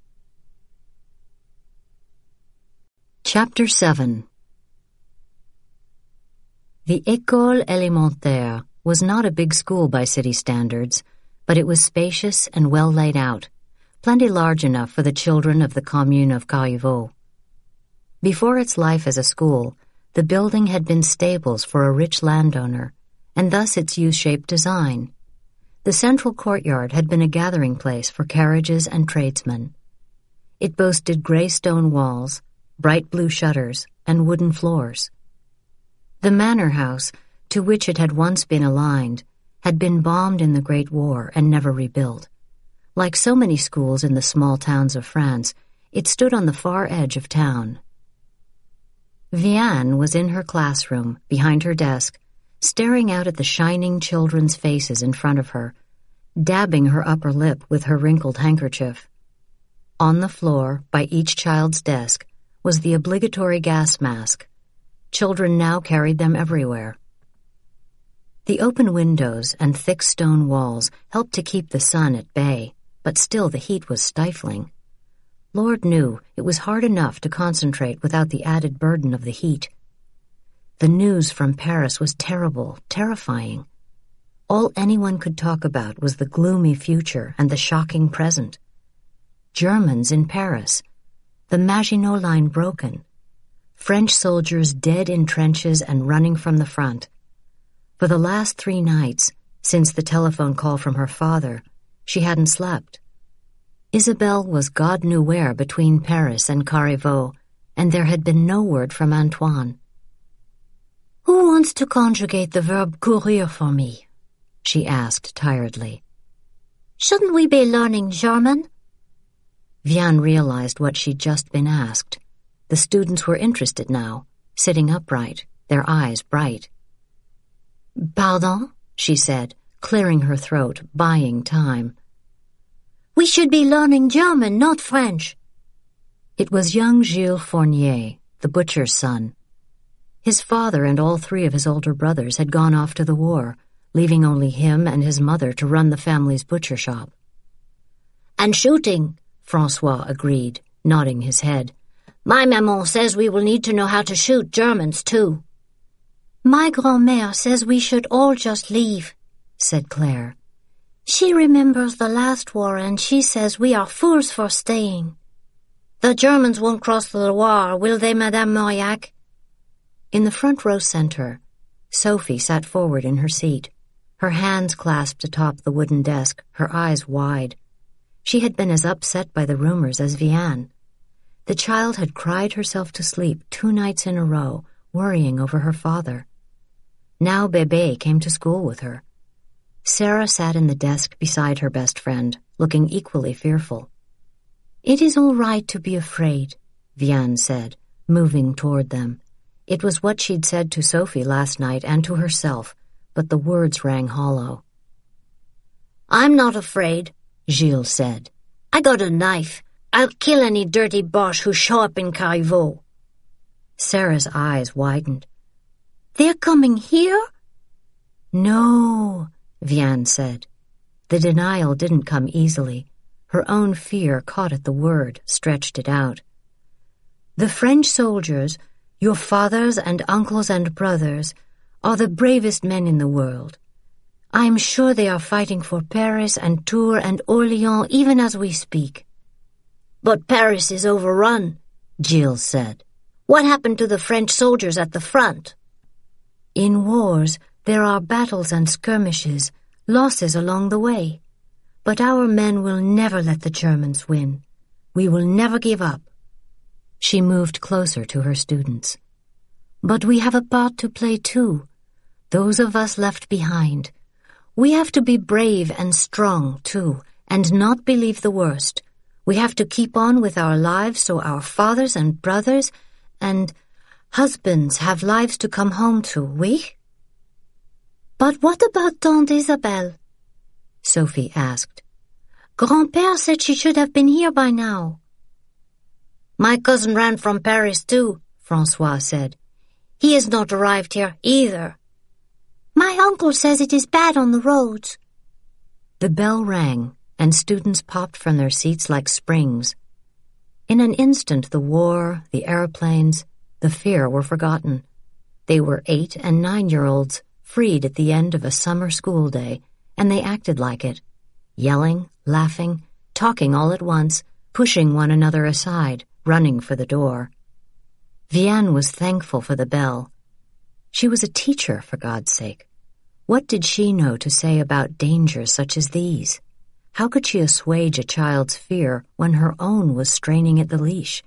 Chapter seven. The École Élémentaire was not a big school by city standards, but it was spacious and well laid out, plenty large enough for the children of the commune of Carriveau. Before its life as a school, the building had been stables for a rich landowner, and thus its U-shaped design. The central courtyard had been a gathering place for carriages and tradesmen. It boasted gray stone walls, bright blue shutters, and wooden floors. The manor house, to which it had once been aligned, had been bombed in the Great War and never rebuilt. Like so many schools in the small towns of France, it stood on the far edge of town. Vianne was in her classroom, behind her desk, staring out at the shining children's faces in front of her, dabbing her upper lip with her wrinkled handkerchief. On the floor, by each child's desk, was the obligatory gas mask. Children now carried them everywhere. The open windows and thick stone walls helped to keep the sun at bay, but still the heat was stifling. Lord knew it was hard enough to concentrate without the added burden of the heat. The news from Paris was terrible, terrifying. All anyone could talk about was the gloomy future and the shocking present. Germans in Paris, the Maginot Line broken, French soldiers dead in trenches and running from the front. For the last three nights, since the telephone call from her father, she hadn't slept. Isabelle was God knew where between Paris and Carriveau, and there had been no word from Antoine. "Who wants to conjugate the verb courir for me?" she asked tiredly. "Shouldn't we be learning German?" Vianne realized what she'd just been asked. The students were interested now, sitting upright, their eyes bright. "Pardon?" she said, clearing her throat, buying time. "We should be learning German, not French." It was young Gilles Fournier, the butcher's son. His father and all three of his older brothers had gone off to the war, leaving only him and his mother to run the family's butcher shop. "And shooting," François agreed, nodding his head. "My maman says we will need to know how to shoot Germans, too." "My grand-mère says we should all just leave," said Claire. "She remembers the last war and she says we are fools for staying." "The Germans won't cross the Loire, will they, Madame Mauriac?" In the front row center, Sophie sat forward in her seat, her hands clasped atop the wooden desk, her eyes wide. She had been as upset by the rumors as Vianne. The child had cried herself to sleep two nights in a row, worrying over her father. Now Bébé came to school with her. Sarah sat in the desk beside her best friend, looking equally fearful. "It is all right to be afraid," Vianne said, moving toward them. It was what she'd said to Sophie last night and to herself, but the words rang hollow. "I'm not afraid," Gilles said. "I got a knife. I'll kill any dirty Boche who show up in Carivaux." Sarah's eyes widened. "They're coming here?" "No," Vianne said. The denial didn't come easily. Her own fear caught at the word, stretched it out. "The French soldiers, your fathers and uncles and brothers, are the bravest men in the world. I am sure they are fighting for Paris and Tours and Orléans even as we speak." "But Paris is overrun," Gilles said. "What happened to the French soldiers at the front?" "In wars, there are battles and skirmishes, losses along the way. But our men will never let the Germans win. We will never give up." She moved closer to her students. "But we have a part to play too, those of us left behind. We have to be brave and strong too, and not believe the worst. We have to keep on with our lives so our fathers and brothers and husbands have lives to come home to, oui?" "But what about Tante Isabelle?" Sophie asked. "Grand-père said she should have been here by now." "My cousin ran from Paris too," François said. "He has not arrived here either." "My uncle says it is bad on the roads." The bell rang, and students popped from their seats like springs. In an instant the war, the airplanes, the fear were forgotten. They were eight- and nine-year-olds, freed at the end of a summer school day, and they acted like it, yelling, laughing, talking all at once, pushing one another aside, running for the door. Vianne was thankful for the bell. She was a teacher, for God's sake. What did she know to say about dangers such as these? How could she assuage a child's fear when her own was straining at the leash?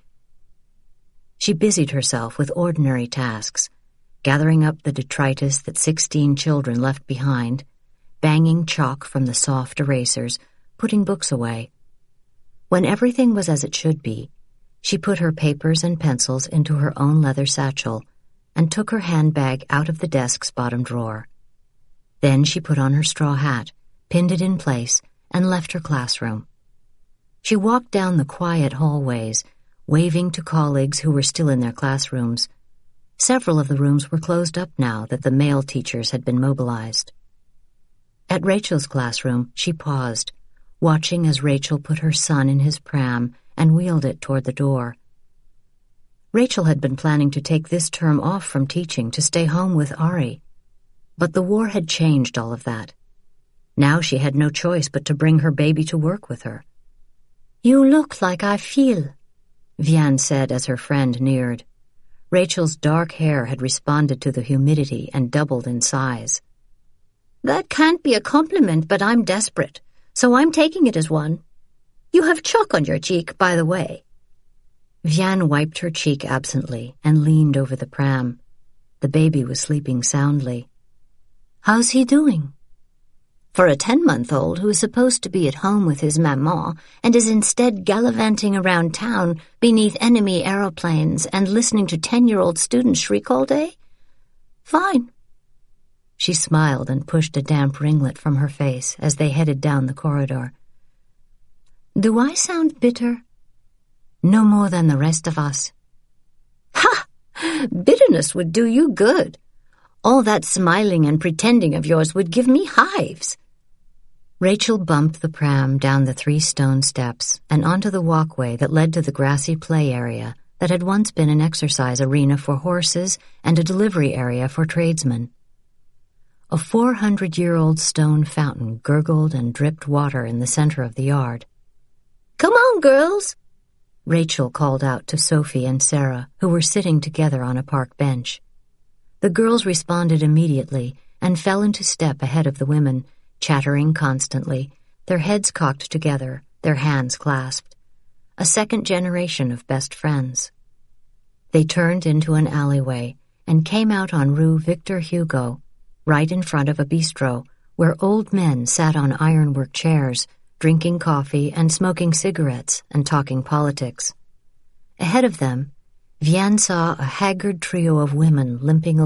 She busied herself with ordinary tasks, gathering up the detritus that sixteen children left behind, banging chalk from the soft erasers, putting books away. When everything was as it should be, she put her papers and pencils into her own leather satchel and took her handbag out of the desk's bottom drawer. Then she put on her straw hat, pinned it in place, and left her classroom. She walked down the quiet hallways, waving to colleagues who were still in their classrooms. Several of the rooms were closed up now that the male teachers had been mobilized. At Rachel's classroom, she paused, watching as Rachel put her son in his pram and wheeled it toward the door. Rachel had been planning to take this term off from teaching to stay home with Ari. But the war had changed all of that. Now she had no choice but to bring her baby to work with her. "You look like I feel," Vianne said as her friend neared. Rachel's dark hair had responded to the humidity and doubled in size. "That can't be a compliment, but I'm desperate, so I'm taking it as one. You have chalk on your cheek, by the way." Vianne wiped her cheek absently and leaned over the pram. The baby was sleeping soundly. "How's he doing?" "For a ten-month-old who is supposed to be at home with his maman and is instead gallivanting around town beneath enemy aeroplanes and listening to ten-year-old students shriek all day? Fine." She smiled and pushed a damp ringlet from her face as they headed down the corridor. "Do I sound bitter?" "No more than the rest of us." "Ha! Bitterness would do you good. All that smiling and pretending of yours would give me hives." Rachel bumped the pram down the three stone steps and onto the walkway that led to the grassy play area that had once been an exercise arena for horses and a delivery area for tradesmen. A four-hundred-year-old stone fountain gurgled and dripped water in the center of the yard. "Come on, girls," Rachel called out to Sophie and Sarah, who were sitting together on a park bench. The girls responded immediately and fell into step ahead of the women, chattering constantly, their heads cocked together, their hands clasped. A second generation of best friends. They turned into an alleyway and came out on Rue Victor Hugo, right in front of a bistro where old men sat on ironwork chairs, drinking coffee and smoking cigarettes and talking politics. Ahead of them, Vian saw a haggard trio of women limping along.